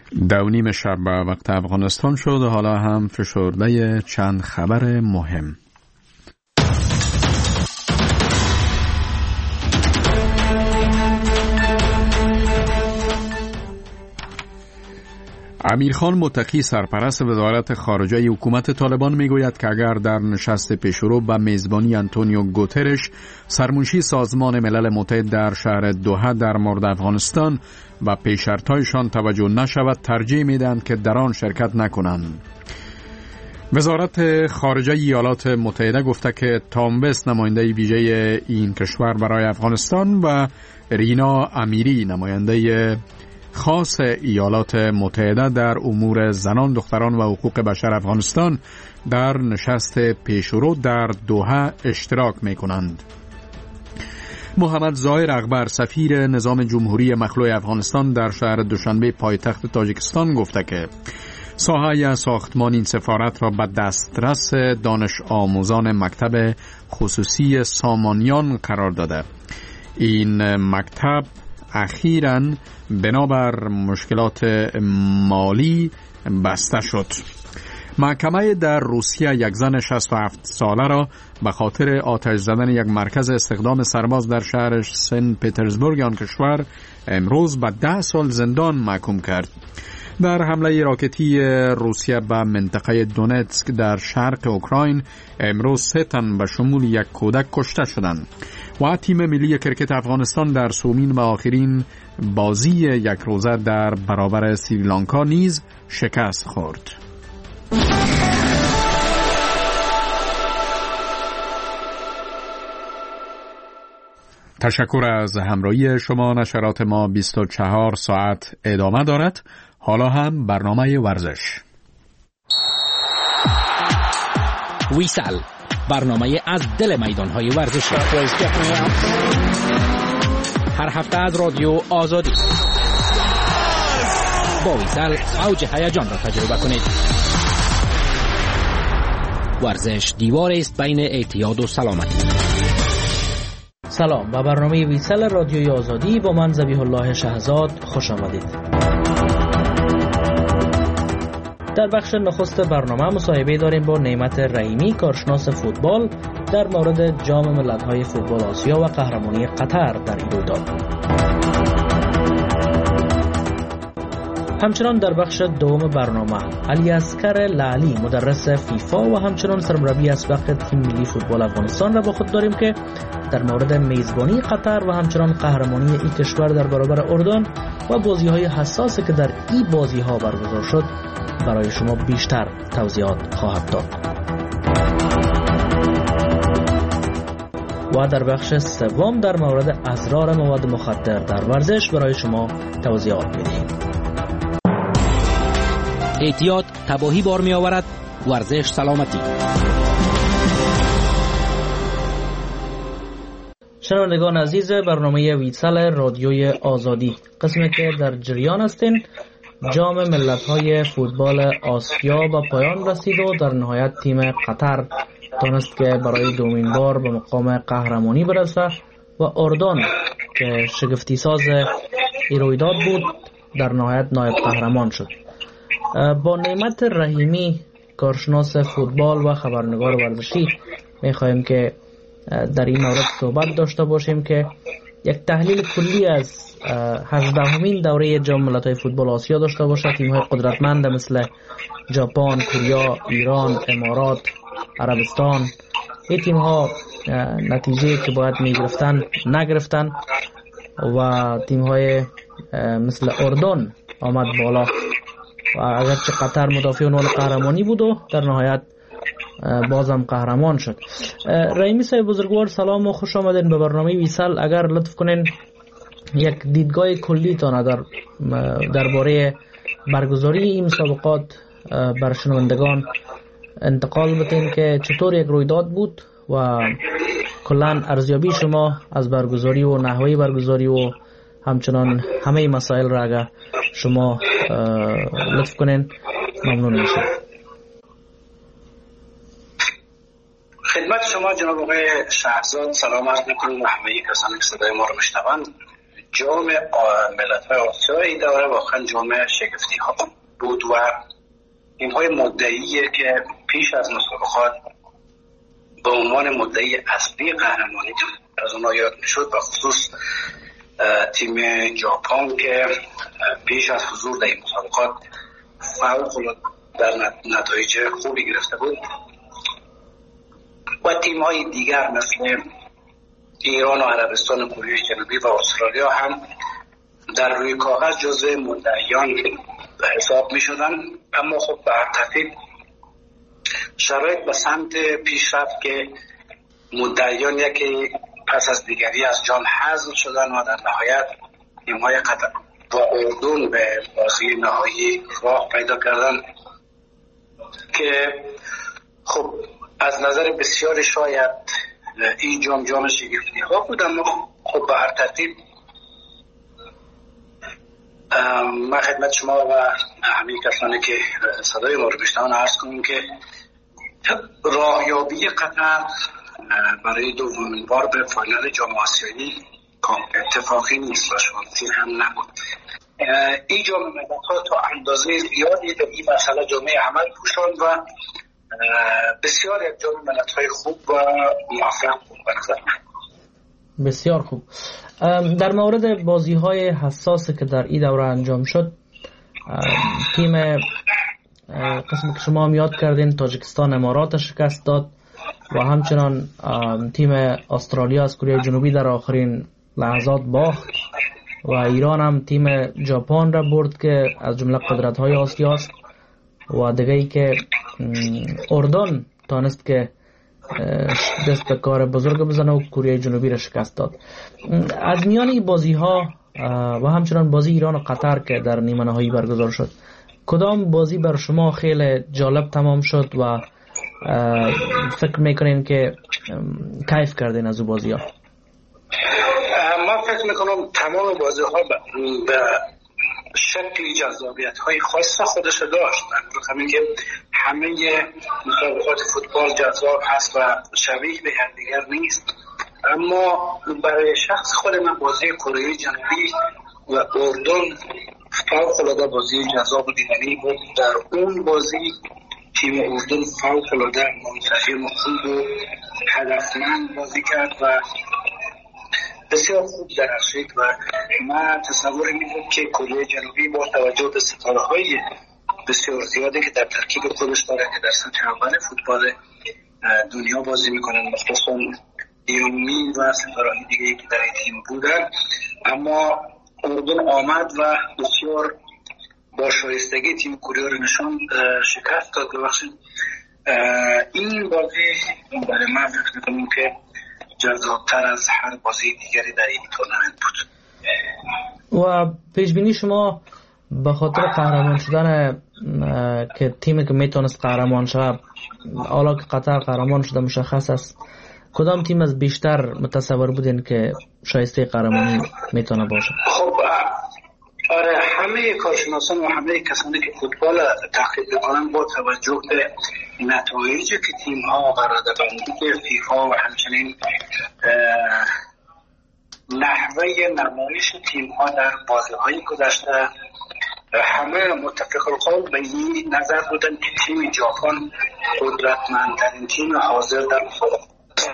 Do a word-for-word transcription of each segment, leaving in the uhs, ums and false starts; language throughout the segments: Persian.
دو نیم شب به وقت افغانستان شد و حالا هم فشرده چند خبر مهم. امیرخان متقی سرپرست وزارت خارجه حکومت طالبان میگوید که اگر در نشست پیشرو به میزبانی آنتونیو گوترش سرمنشی سازمان ملل متحد در شهر دوحه در مورد افغانستان و پیشرفت‌هایشان توجه نشود ترجیح میدهند که در آن شرکت نکنند. وزارت خارجه ایالات متحده گفته که تام وست نماینده ویژه این کشور برای افغانستان و رینا امیری نماینده خاص ایالات متحده در امور زنان، دختران و حقوق بشر افغانستان در نشست پیشرو در دوحه اشتراک می کنند. محمد ظاهر اکبر سفیر نظام جمهوری مخلوع افغانستان در شهر دوشنبه پایتخت تاجیکستان گفته که ساحه ساختمان این سفارت را به دسترس دانش آموزان مکتب خصوصی سامانیان قرار داده. این مکتب اخیراً بنابر مشکلات مالی بسته شد. محکمه در روسیه یک زن شصت و هفت ساله را به خاطر آتش زدن یک مرکز استخدام سرباز در شهر سن پترزبورگ آن کشور امروز به ده سال زندان محکوم کرد. در حمله راکتی روسیه به منطقه دونتسک در شرق اوکراین امروز سه تن به شمول یک کودک کشته شدند و تیم ملی کرکت افغانستان در سومین و آخرین بازی یک روزه در برابر سریلانکا نیز شکست خورد. تشکر از همراهی شما. نشرات ما بیست و چهار ساعت ادامه دارد. حالا هم برنامه ورزش. ویسل، برنامه از دل میدان‌های ورزشی. هر هفته از رادیو آزادی. با ویسل اوج هیجان را تجربه کنید. ورزش دیوار است بین اعتیاد و سلامتی. سلام، به برنامه ویسل رادیوی آزادی با من ذبیح الله شهزاد خوش آمدید. در بخش نخست برنامه مصاحبه داریم با نعمت رحیمی، کارشناس فوتبال، در مورد جام ملت‌های فوتبال آسیا و قهرمانی قطر در این رویداد. همچنان در بخش دوم برنامه علی اصغر لعلی، مدرس فیفا و همچنان سرمربی اسبق تیم ملی فوتبال افغانستان را با خود داریم که در مورد میزبانی قطر و همچنان قهرمانی این کشور در برابر اردن و بازی‌های حساسی که در این بازی‌ها برگزار شد برای شما بیشتر توضیحات خواهد داد. و در بخش سوم در مورد اضرار مواد مخدر در ورزش برای شما توضیحات می‌دهیم. اعتیاد تباهی بار می آورد، ورزش سلامتی. شنوندگان عزیز برنامه ویسل رادیوی آزادی، قسمی که در جریان هستین، جام ملت‌های فوتبال آسیا به پایان رسید و در نهایت تیم قطر تونست که برای دومین بار به مقام قهرمانی برسه و اردن که شگفتی ساز این رویداد بود در نهایت نایب قهرمان شد. با نعمت رحیمی، کارشناس فوتبال و خبرنگار ورزشی، می‌خوایم که در این مورد صحبت داشته باشیم که یک تحلیل کلی از هجدهمین دوره جام ملت‌های فوتبال آسیا داشته باشه. تیم‌های قدرتمند مثل ژاپن، کره، ایران، امارات، عربستان، این تیم‌ها نتیجه که باید می‌گرفتن نگرفتن و تیم‌های مثل اردن آمد بالا و اگرچه قطر مدافع عنوان قهرمانی بود و در نهایت بازم قهرمان شد. رحیمی صاحب بزرگوار، سلام و خوش آمدین به برنامه ویسل. اگر لطف کنین یک دیدگاه کلی تان در درباره برگزاری این مسابقات بر شنوندگان انتقال بدین که چطور یک رویداد بود و کلا ارزیابی شما از برگزاری و نحوه برگزاری و همچنان همه مسائل را اگر شما لطف کنین ممنون میشم. خدمت شما جناب آقای شهرزاد سلام عرض میکنم و همه کسانی که صدای ما رو میشنوند. جام ملت‌های آسیا این دوره واقعا جام شگفتی ها بود و تیم‌های مدعیه که پیش از مسابقات به عنوان مدعی اصلی قهرمانی از اونها یاد میشد، و خصوص تیم ژاپن که پیش از حضور در این مسابقات فوق در نتایج خوبی گرفته بود، و تیم‌های دیگر مثل ایران و عربستان و کره جنوبی و استرالیا هم در روی کاغذ جزو مدعیان به حساب می شدن. اما خب به هر ترتیب شرایط به سمت پیشرفت که مدعیان یکی پس از دیگری از جام حذف شدن و در نهایت تیم‌های قطر و اردن به بازی نهایی راه پیدا کردن که خب از نظر بسیار شاید این جام جام شگفتی ها بود. اما خب به هر ترتیب من خدمت شما و همه کسانی که صدای ما رو بشنون عرض کنم که راهیابی قطر برای دومین بار به فاینال جام آسیایی اتفاقی نیست و شانسی هم نبود. این جام ملت‌ها تا اندازه زیادی به این مسئله جامعه عمل پوشاند و بسیار یک جام ملت‌های خوب و موفق بود به نظر من. بسیار خوب. در مورد بازی‌های حساسی که در این دوره انجام شد، تیم قسمی که شما هم یاد کردین تاجیکستان امارات شکست داد و همچنان تیم استرالیا از کره جنوبی در آخرین لحظات باخت و ایران هم تیم ژاپن را برد که از جمله قدرت‌های آسیا است، و دیگه ای که اردن تانست که دست به کار بزرگ بزنه و کره جنوبی را شکست داد. از میان این بازی ها و همچنان بازی ایران و قطر که در نیمه نهایی برگزار شد، کدام بازی بر شما خیلی جالب تمام شد و فکر میکنین که کیف کردین از او بازی ها؟ من فکر میکنم تمام بازی ها به شکلی جذابیت های خاص خودش داشت. همین که همه مسابقات فوتبال جذاب هست و شبیه به هم دیگر نیست، اما برای شخص خود من بازی کره جنوبی و اردن فوق‌العاده بازی جذاب و دیدنی بود. در اون بازی تیم اردن فوق‌العاده منسجم خوب و هدفمند بازی کرد و بسیار خوب درخشید و من تصور می‌کنم که کره جنوبی با توجه به ستاره‌های بسیار زیادی که در ترکیب خودش داره که در سطح اول فوتبال دنیا بازی میکنن، مخصوصا دیومی و ستاره‌های دیگه‌ای که در این تیم بودن، اما اردن آمد و بسیار با شایستگی تیم کره رو نشان شکست داد. ببخشید این بازی برای من فکر می‌کنم که جذاب‌تر از هر بازی دیگری در این تورنمنت بود. و پیشبینی شما به خاطر قهرمان شدن که تیمی که میتونست قهرمان شد، حالا که قطر قهرمان شده مشخص است، کدام تیم از بیشتر متصور بودین که شایسته قهرمانی میتونه باشه؟ خب آره، همه کارشناسان و همه کسانی که فوتبال تحقیق میکنن با توجه به نتایجی که تیم ها قراردادبندی فیفا و همچنین نحوه نمایش تیم ها در بازی های گذشته، همه متفق القول به این نظر بودن که تیم ژاپن قدرتمندترین تیم حاضر در مسابقه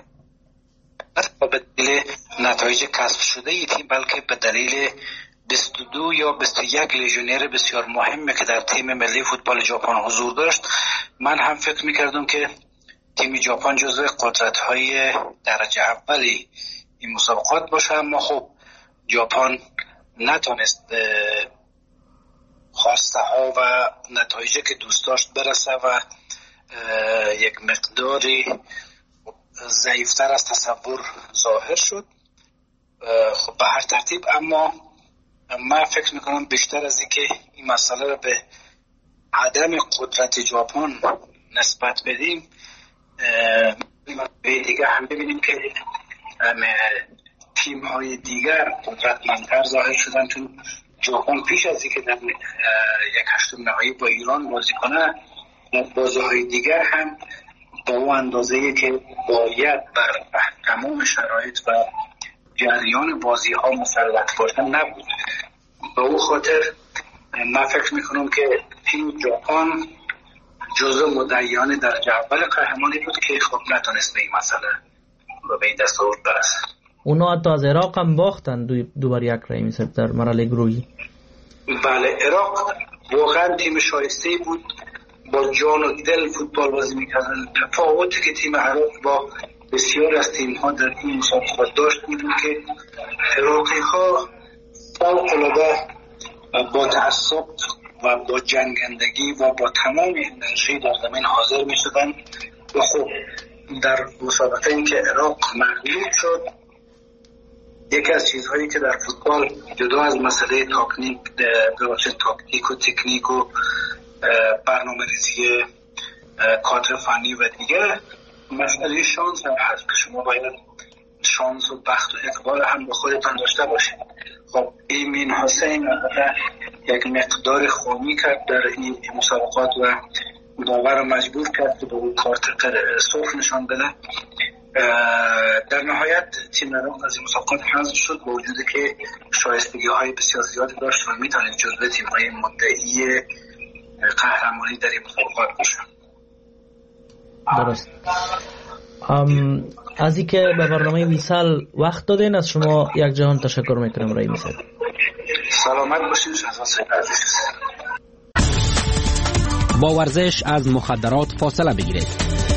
به دلیل نتایج کسب شده ای تیم، بلکه به دلیل بیست و دو یا بیست و یک لیژونر بسیار مهمه که در تیم ملی فوتبال ژاپن حضور داشت. من هم فکر میکردم که تیم ژاپن جزو قدرت‌های درجه اولی این مسابقات باشه، اما خب ژاپن نتونست خواسته ها و نتایجی که دوست داشت برسه و یک مقداری ضعیفتر از تصور ظاهر شد. خب به هر ترتیب اما من فکر میکنم بیشتر از این که این مسئله رو به عدم قدرت ژاپن نسبت بدیم، به دیگه هم ببینیم که تیم های دیگر قدرتمندتر ظاهر شدن، چون ژاپن پیش از اینکه در یک هشتم نهایی با ایران بازی کنه، بازی های دیگر هم با اون اندازه‌ای که باید بر تمام شرایط و جریان بازی ها مسلط باشن نبود. به اون خاطر من فکر میکنم که تیم ژاپن جزء مدعیان درجه اول قهرمانی بود که خب نتونست به این مسئله و به این دستاورد برسه. اونا حتی از عراق هم باختن دو, دو بر یک رای میسد در مرحله گروهی. بله، عراق واقعا تیم شایسته‌ای بود، با جان و دل فوتبال بازی میکردن. تفاوتی که تیم عراق با بسیار از تیم‌ها در این مسابقات داشت بود که عراقی‌ها فوق‌العاده با تعصب و با جنگندگی و با تمام انرژی در زمین حاضر می‌شدن و خب در مسابقه این که عراق مغلوب شد، یکی از چیزهایی که در فوتبال جدا از مسئله تکنیک تاکتیک و تکنیک و برنامه‌ریزی کادر فنی و دیگه، مسئله شانس هم هست که شما باید شانس و بخت و اقبال هم به خودتان داشته باشید. خب ایمین حسین یک مقدار خامی کرد در این مسابقات و داور مجبور کرد که به اون کارت سرخ نشان بده. در نهایت تیم عراق از این مسابقات حذف شد، با وجودی که شایستگی های بسیار زیادی داشت و میتونید جزو تیم های مدعی قهرمانی در این مسابقات باشن. درست. ام از اینکه به برنامه ویسال وقت دادین از شما یک جهان تشکر میکنم. رای میسد سلامت باشید شهزاد سید عزیز. با ورزش از مخدرات فاصله بگیرید.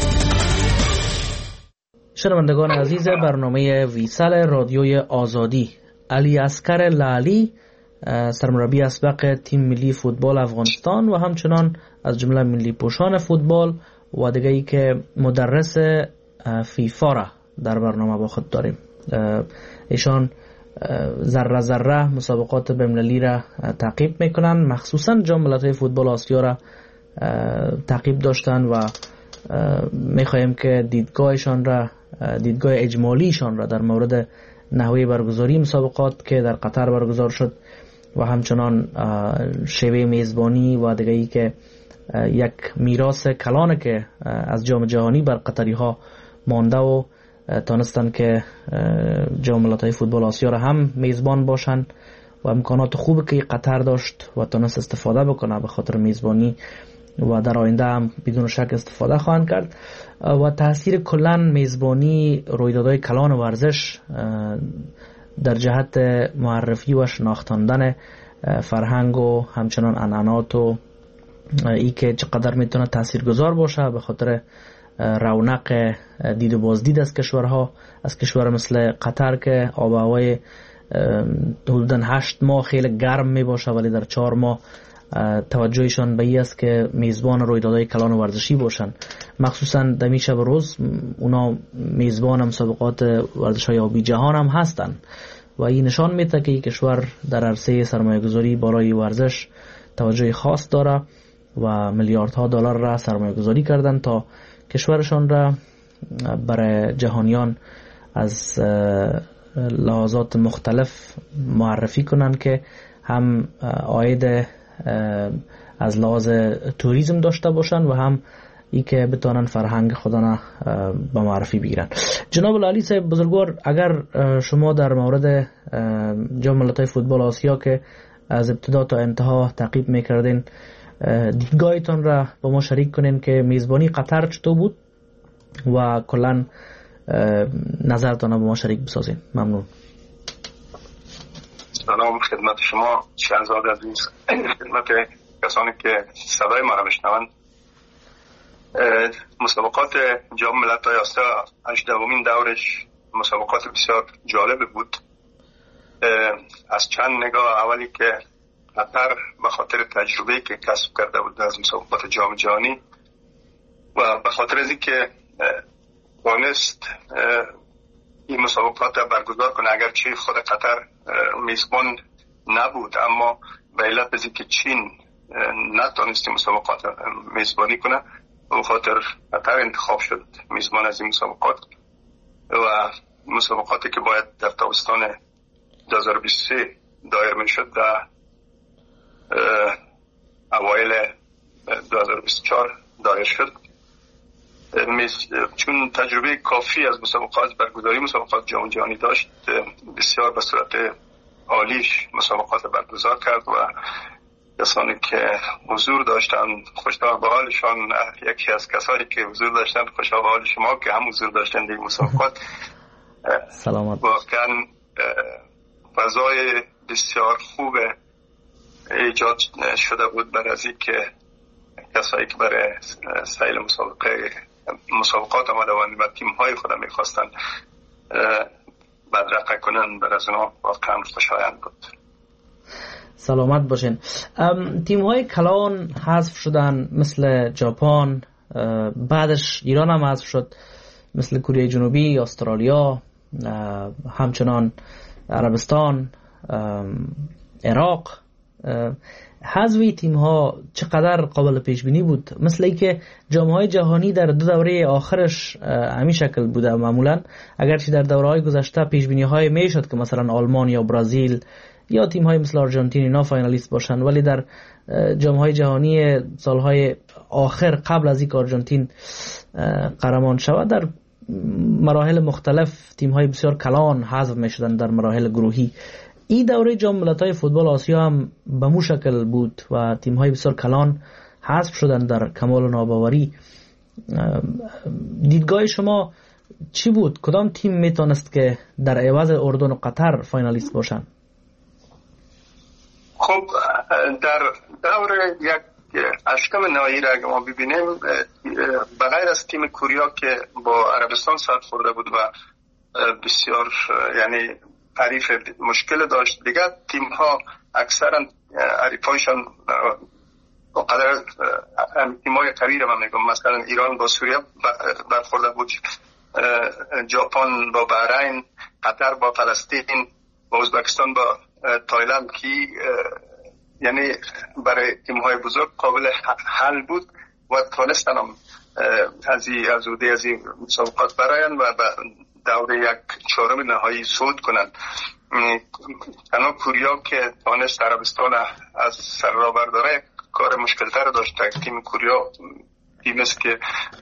شنوندگان عزیز برنامه ویسال رادیوی آزادی، علی اصغر لعلی سرمربی اسبق تیم ملی فوتبال افغانستان و همچنان از جمله ملی پوشان فوتبال و دیگه ای که مدرس فیفا را در برنامه با خود داریم. ایشان ذره ذره مسابقات بین‌المللی را تعقیب میکنن، مخصوصا جام ملت‌های فوتبال آسیا را تعقیب داشتن و میخواهیم که دیدگاهشان را، دیدگاه اجمالیشان را در مورد نحوه برگزاری مسابقات که در قطر برگزار شد و همچنان شیوه میزبانی و دیگه ای که یک میراث کلانه که از جام جهانی بر قطری ها مانده و تانستن که جام ملت‌های فوتبال آسیا را هم میزبان باشن و امکانات خوبی که قطر داشت و تانست استفاده بکنه به خاطر میزبانی و در آینده هم بدون شک استفاده خواهند کرد و تاثیر کلان میزبانی رویدادهای کلان ورزش در جهت معرفی و شناختاندن فرهنگ و همچنان عنعنات و ای که چقدر میتونه تاثیرگذار باشه به خاطر رونق دید و بازدید از کشورها، از کشور مثل قطر که آب و هوای حدوداً هشت ماه خیلی گرم می باشه ولی در چهار ماه توجهشان به این است که میزبان رویدادهای کلان ورزشی باشن. مخصوصا دمی شب روز اونا میزبان مسابقات ورزش‌های آبی جهان هم هستن و این نشان میده که این کشور در عرصه سرمایه‌گذاری برای ورزش توجه خاص داره و میلیاردها دلار را سرمایه‌گذاری کردن تا کشورشان را برای جهانیان از لحاظات مختلف معرفی کنن که هم عاید از لحاظ توریسم داشته باشن و هم ای که بتونن فرهنگ خودنا به معرفی بگیرن. جناب العالی صاحب بزرگوار، اگر شما در مورد جام ملت‌های فوتبال آسیا که از ابتدا تا انتها تعقیب میکردین دیدگاهتون را با ما شریک کنین که میزبانی قطر چطور بود و کلا نظرتون را با ما شریک بسازین. ممنون. سلام خدمت شما شهزاد عزیز، خدمت کسانی که صدای ما را بشنوند. مسابقات جام ملت‌های آسیا هجدهمین دورش مسابقات بسیار جالب بود. از چند نگاه، اولی که قطر به خاطر تجربه‌ای که کسب کرده بود از مسابقات جام جهانی و به خاطر از اینکه توانست این مسابقات را برگزار کنه، اگرچه خود قطر میزبان نبود اما به علت از اینکه چین نتونست مسابقات میزبانی کنه به خاطر قطر انتخاب شد میزبان از این مسابقات و مسابقاتی که باید در تابستان دو هزار و بیست و سه دایر میشد در اوایل دو هزار و بیست و چهار دایر شد چون تجربه کافی از مسابقات برگزاری مسابقات جام جهانی داشت، بسیار به صورت عالیش مسابقات برگزار کرد و کسانی که حضور داشتن خوشحال به حالشان. یکی از کسانی که حضور داشتن خوشحال به حال شما که هم حضور داشتن در مسابقات. سلامت. واقعا فضای بسیار خوب ایجاد شده بود برای از اینکه کسایی که برای سیل مسابقه مسابقات آمده و تیم های خودم میخواستن بدرقه کنن، برای از اونا واقعا خوشایند بود. سلامت باشین. تیم های کلان حذف شدن مثل ژاپن، بعدش ایران هم حذف شد مثل کره جنوبی، استرالیا، همچنان عربستان، عراق. حذف تیم ها چقدر قابل پیش بینی بود؟ مثل اینکه جام های جهانی در دو دوره آخرش همین شکل بوده معمولا، اگرچه در دوره های گذشته پیش بینی های میشد که مثلا آلمان یا برزیل یا تیم های مثل آرژانتین اینا فاینالیست باشن، ولی در جام های جهانی سالهای آخر قبل از اینکه آرژانتین قهرمان شود در مراحل مختلف تیم های بسیار کلان حذف می شدن در مراحل گروهی. این دوره جام ملت‌های فوتبال آسیا هم به مو شکل بود و تیم های بسیار کلان حذف شدن در کمال و ناباوری. دیدگاه شما چی بود؟ کدام تیم میتونست که در عوض اردن و قطر فاینالیست باشن؟ خب در دور یک هشتم نهایی را اگه ما ببینیم، بغیر از تیم کوریا که با عربستان سر خورده بود و بسیار یعنی حریف مشکل داشت، دیگه تیم ها اکثرا حریفایشان قدر تیم های قوی را من میگم، مثلا ایران با سوریه برخورده بود، ژاپن با بحرین، قطر با فلسطین، با ازبکستان با تایلند که یعنی برای تیم های بزرگ قابل حل بود و تونستن هم از این از اوده از این مسابقات براین و دوره یک چهارم نهایی صعود کنند. تنها کوریا که تونست عربستان از سر را برداره کار مشکل تر داشت. تیم کوریا تیم است که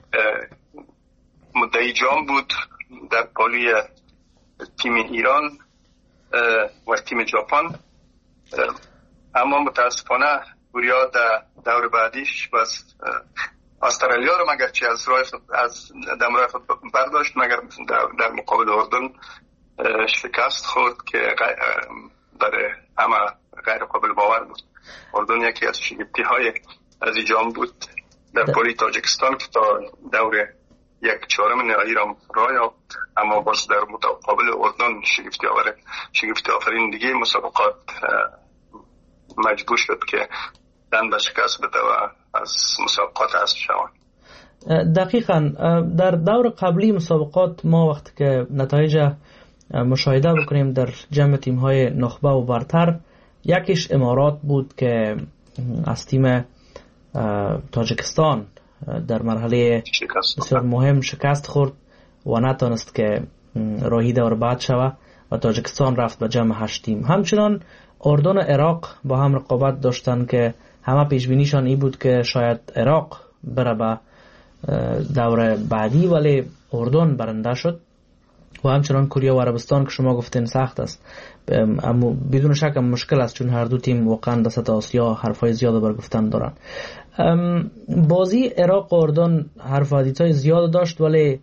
مدعی جام بود در پالی تیم ایران و تیم ژاپن، اما متاسفانه کوریا در دور بعدیش بس استرالیا رو مگر چی از راه از دم راه برداشت، مگر در, در مقابل اردن شکست خورد که برای همه غیر قابل باور بود. اردن یکی از شگفتی های از این جام بود در پالی تاجیکستان که تا دور یک چهارم نهایی را راه یافت، اما باز در مقابل اردن شگفتی آور شگفتی آفرین دیگه مسابقات مجبور شد که دن به شکست بده و از مسابقات حذف شوند. دقیقاً در دور قبلی مسابقات ما وقتی که نتایج مشاهده بکنیم در جمع تیم‌های نخبه و برتر، یکیش امارات بود که از تیم تاجیکستان در مرحله بسیار مهم شکست خورد و نتونست که راهی دور بعد شود و تاجیکستان رفت به جمع هشت تیم. همچنان اردن و عراق با هم رقابت داشتن که همه پیش بینیشان این بود که شاید عراق بره به دور بعدی، ولی اردن برنده شد. و همچنان کره و عربستان که شما گفتین سخت است، اما بدون شک مشکل است چون هر دو تیم واقعا در سطح آسیا حرفای زیاد بر گفتن دارن. بازی عراق و اردن حرف حدیثای زیاد داشت، ولی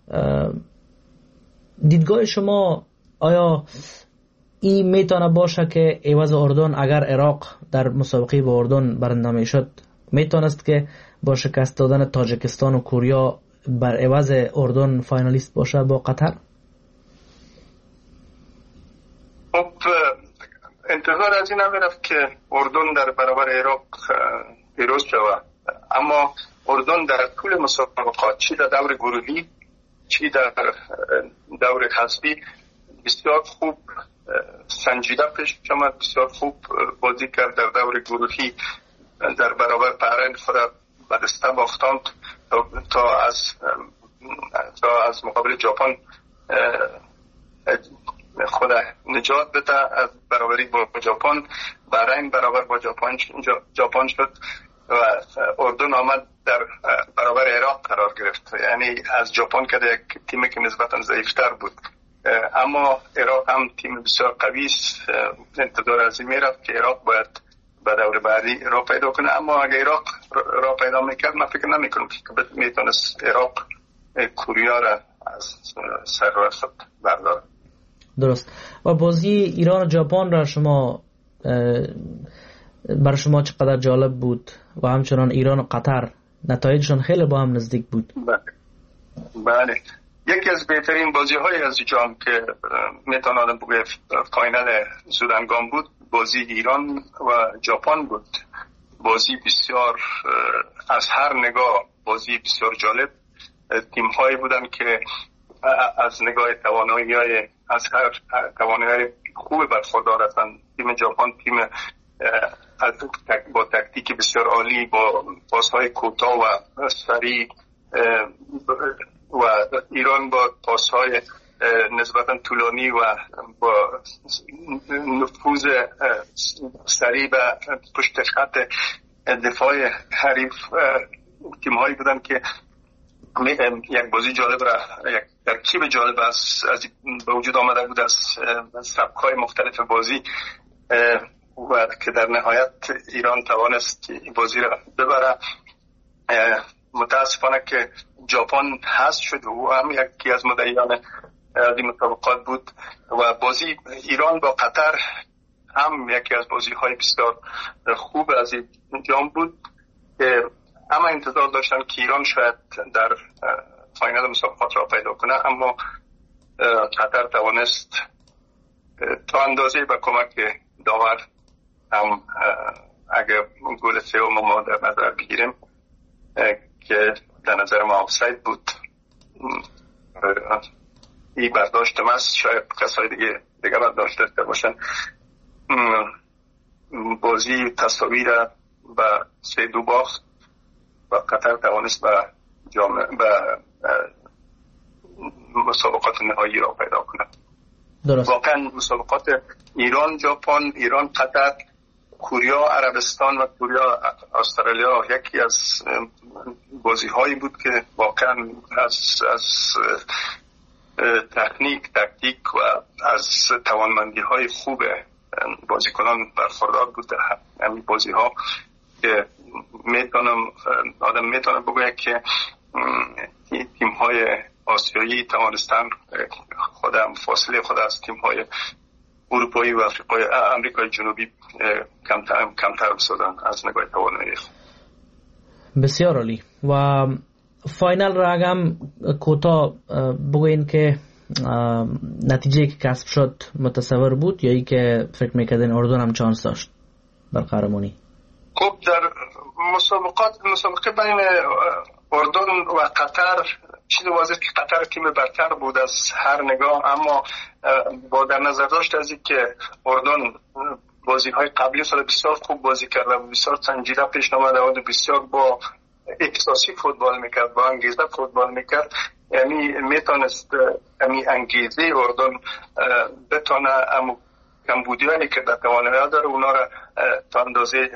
دیدگاه شما آیا این میتونه باشه که عوض اردن اگر عراق در مسابقه با اردن برنده میشد میتونست که با شکست دادن تاجیکستان و کره بر عوض اردن فاینالیست باشه با قطر؟ خب انتظار از این هم رفت که اردن در برابر عراق پیروز شود، اما اردن در طول مسابقات چی در دور گروهی چی در دور حذفی بسیار خوب سنجیده پیش آمد، بسیار خوب بازی کرد. در دور گروهی در برابر بحرین خود به دسته باختند تا از تا از مقابل ژاپن خود نجات بده از برابری با ژاپن. بحرین برابر با ژاپن ژاپن شد و اردن آمد در برابر عراق قرار گرفت. یعنی از ژاپن که یک تیمی که نسبتا ضعیفتر بود، اما عراق هم تیم بسیار قوی است. انتظار از این میرفت که عراق باید به دور بعدی راه پیدا کنه، اما اگه عراق راه پیدا میکرد من فکر نمیکنم که میتونست عراق کوریا را از سر راه خود برداره. درست. و بازی ایران و ژاپن را شما برای شما چقدر جالب بود و همچنان ایران و قطر نتایجشون خیلی با هم نزدیک بود؟ بله بله یکی از بهترین بازی های از جام که میتونم آدم بگه فاینال زودنگام بود، بازی ایران و ژاپن بود. بازی بسیار از هر نگاه بازی بسیار جالب. تیم هایی بودن که از نگاه توانایی های از هر توانایی خوب برخوردار هستند. تیم ژاپن تیم با تکتیک بسیار عالی، با پاس‌های کوتاه و سریع، و ایران با پاس‌های نسبتاً طولانی و با نفوذ سریع و پشت خط دفاع حریف تیم‌هایی بودن که یک بازی جالب را، یک ترکیب جالب از از به وجود آمده بود از سبک‌های مختلف بازی، و که در نهایت ایران توانست بازی را ببره. متاسفانه که ژاپن حذف شد و هم یکی از مدعیان از این مسابقات بود، و بازی ایران با قطر هم یکی از بازی‌های بسیار خوب از این جام بود که اما انتظار داشتن که ایران شاید در فاینال مسابقات را پیدا کنه، اما قطر توانست تا اندازه با کمک داور هم اگه گل سوم ما در نظر بگیریم که در نظر ما آفساید بود، این برداشت ما است. شاید کسای دیگه دیگه برداشت داشته باشن. بازی تساوی را با سه دو باخت و قطر توانست به جام به مسابقات نهایی را پیدا کنه. درست. واقعا مسابقات ایران ژاپن، ایران قطر، کوریا عربستان و کوریا استرالیا یکی از بازی هایی بود که واقعا از از تکنیک تکتیک و از توانمندی های خوب بازیکنان برخوردار بود. همین بازی ها که میتونم آدم میتونه بگه که تیم های آسیایی توانستن خودم فاصله خود از تیم های اروپایی و افریقای امریکای جنوبی کمتر کمتر بسازن از نگاه توانایی. بسیار عالی. و فاینال را اگم کوتاه بگوین که نتیجه که کسب شد متصور بود یا ای که فکر میکردین اردن هم چانس داشت بر قهرمانی؟ خب در مسابقات مسابقه بین اردن و قطر چیز واضح که قطر تیم برتر بود از هر نگاه، اما با در نظر داشت از این که اردن بازی های قبلی سال بسیار خوب بازی کرده و بسیار سنجیده پیش نموده و بسیار با احساسی فوتبال میکرد، با انگیزه فوتبال میکرد، یعنی میتونست یعنی انگیزه اردن بتونه امو کمبودیانی که در توانایی داره اونا را تا اندازه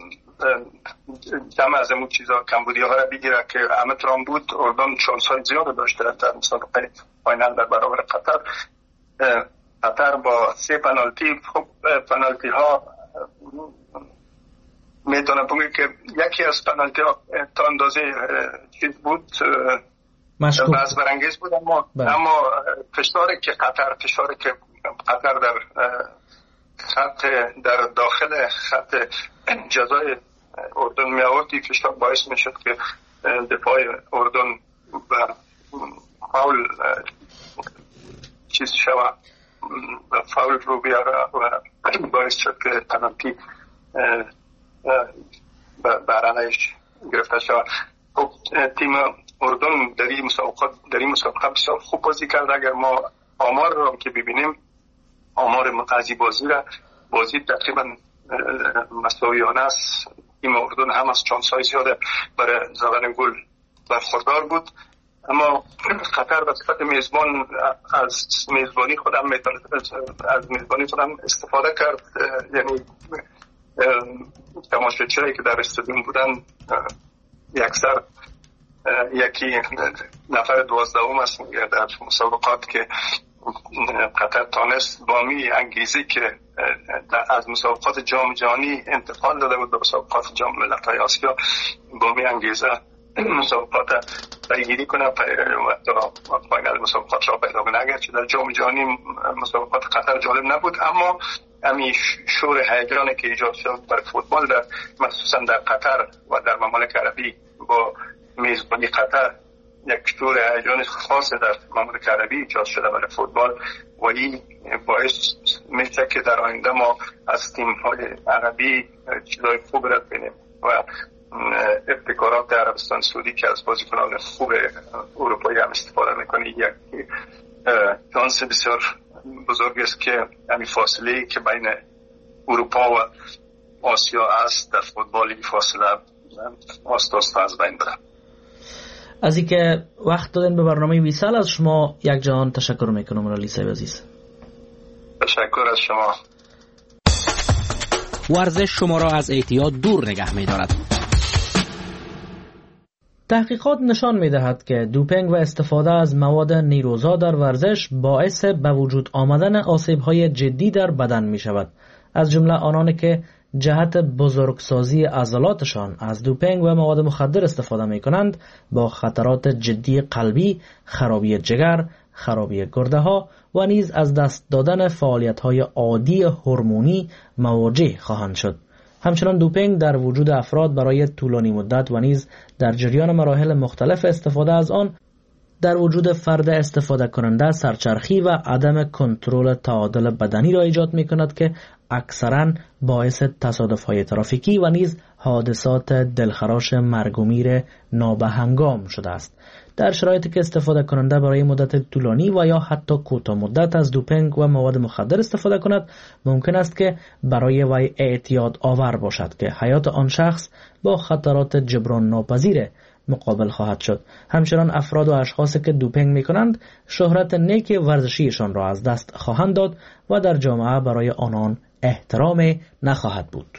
جمع از امو چیزا کمبودی ها را بگیره که همه ترام بود. اردن شانس های زیاد داشته در مسابقه فاینال در برابر قطر. قطر با سه پنالتی، خب پنالتی ها میتونه بگه که یکی از پنالتی ها تا اندازه چیز بود بحث برانگیز بود، اما بله. اما فشاری که قطر فشاری که قطر در خط در داخل خط جزای اردن می آورد، این فشار باعث می شد که دفاع اردن و فاول چیز شود و فاول رو بیاره و باعث شد که پنالتی برانش گرفته شود. خب تیم اردن در این مسابقات در این مسابقه بسیار خوب بازی کرد. اگر ما آمار رو که ببینیم، آمار مقاضی بازی را بازی تقریبا مساویانه است. تیم اردن هم از چانس‌های زیاده برای زدن گل برخوردار بود، اما قطر به صفت میزبان از میزبانی خودم میتونه از میزبانی خودم استفاده کرد، یعنی تماشاچیایی که در استادیوم بودن یکسر یکی نفر دوازدهم است در مسابقات که قطر تانست با می انگیزی که از مسابقات جام جهانی انتقال داده بود به مسابقات جام ملت‌های آسیا، با می انگیزه مسابقات پیگیری کنه و فاینال مسابقات را پیدا کنه. اگرچه در جام جهانی مسابقات قطر جالب نبود، اما همین شور هیجانی که ایجاد شد برای فوتبال در مخصوصا در قطر و در ممالک عربی با میزبانی قطر، یک شور هیجان خاص در ممالک عربی ایجاد شده برای فوتبال و این باعث میشه که در آینده ما از تیم‌های عربی چیزای خوب را ببینیم و ابتکارات عربستان سعودی که از بازیکنان خوب اروپایی هم استفاده میکنه یک شانس بسیار بزرگ است که همین فاصله که بین اروپا و آسیا است در فوتبال این فاصله آست آست از بین بره. از اینکه وقت دادن به برنامه ویسال از شما یک جهان تشکر میکنم رالی صاحب عزیز. تشکر از شما. ورزش شما را از اعتیاد دور نگه می‌دارد. تحقیقات نشان می‌دهد که دوپینگ و استفاده از مواد نیروزا در ورزش باعث به وجود آمدن آسیب‌های جدی در بدن می‌شود. از جمله آنانی که جهت بزرگسازی عضلاتشان از دوپینگ و مواد مخدر استفاده می‌کنند با خطرات جدی قلبی، خرابی جگر، خرابی گرده‌ها و نیز از دست دادن فعالیت‌های عادی هورمونی مواجه خواهند شد. همچنان دوپینگ در وجود افراد برای طولانی مدت و نیز در جریان مراحل مختلف استفاده از آن در وجود فرد استفاده کننده سرچرخی و عدم کنترل تعادل بدنی را ایجاد می کند که اکثراً باعث تصادف‌های ترافیکی و نیز حادثات دلخراش مرگ و میر نابهنگام شده است. در شرایطی که استفاده کننده برای مدت طولانی و یا حتی کوتاه مدت از دوپینگ و مواد مخدر استفاده کند، ممکن است که برای وی اعتیاد آور باشد که حیات آن شخص با خطرات جبران ناپذیر مقابل خواهد شد. همچنان افراد و اشخاصی که دوپینگ می کنند شهرت نیک ورزشیشان را از دست خواهند داد و در جامعه برای آنان احترام نخواهد بود.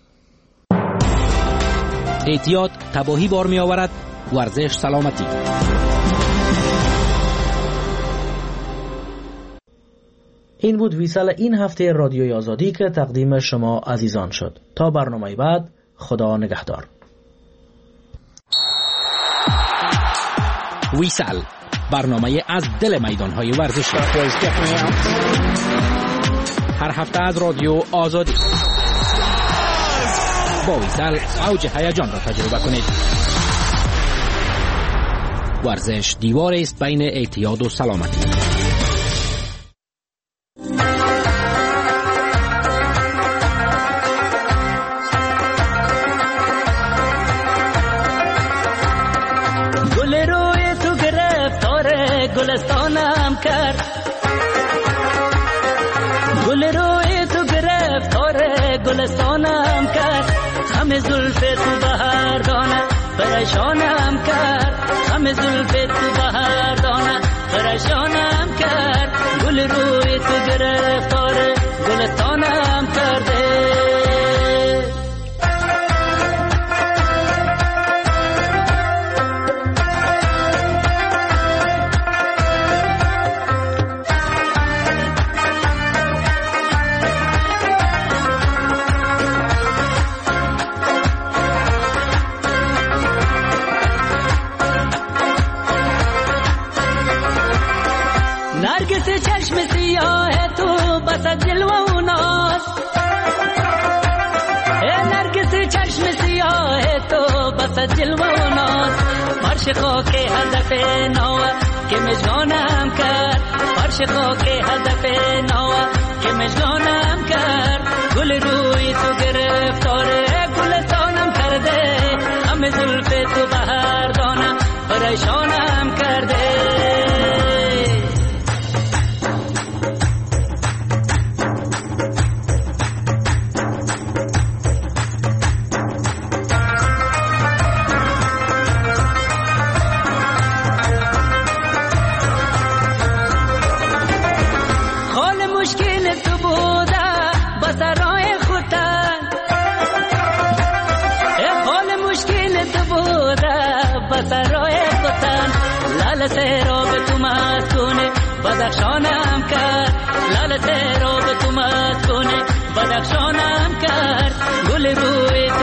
اعتیاد تباهی بار می آورد، ورزش سلامتی. این بود ویسال این هفته رادیوی آزادی که تقدیم شما عزیزان شد. تا برنامه بعد، خدا نگهدار. ویسال، برنامه از دل میدان‌های ورزشی. هر هفته از رادیو آزادی. با ویسال اوج هیجان را تجربه کنید. ورزش دیواری است بین اعتیاد و سلامتی. گل روی تو گرفتار گلستانم کرد، گل روی تو گرفتار گلستانم کرد، خم زلف تو بهار دانه پریشانم کرد، خم زلف تو بهار دانه پریشانم کرد، گل روی تو گرفتار گلستانم کرده. نرگس چشم سیاه تو بس جلوه و ناز، نرگس چشم سیاه تو بس جلوه و ناز، فرش خاک هدف نوه که مجنونم کرد، فرش خاک هدف نوه که مجنونم کرد، گل روی تو گرفتار گلستانم کرده، همه زلف تو بهار دانه پریشانم کرده. لال سیراب تو مسکونه بدخشانم کرد لال سیراب تو مسکونه بدخشانم کرد گل روی